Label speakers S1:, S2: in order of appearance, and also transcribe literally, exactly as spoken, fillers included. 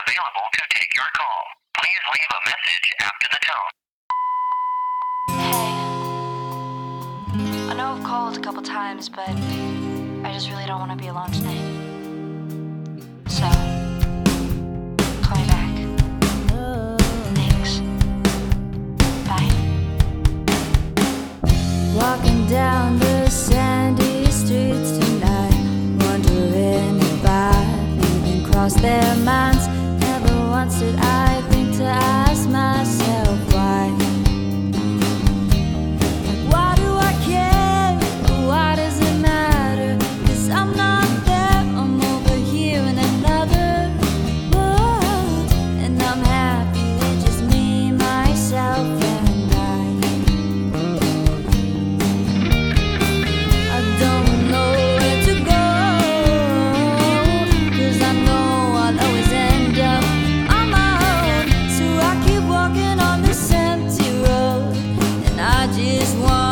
S1: available to take your call. Please leave a message after the tone.
S2: Hey, I know I've called a couple times, but I just really don't want to be alone tonight. So, call me back. Thanks. Bye.
S3: Walking down the sandy streets tonight, wondering if I've even crossed their minds. Never once did I think to ask myself why. Like, why do I care? Why does it matter? 'Cause I'm not there, I'm over here in another world. And I'm happy with just me, myself, and I. I don't know where to go, 'cause I know I'll always end up on my own. So I keep walking on this empty road, and I just want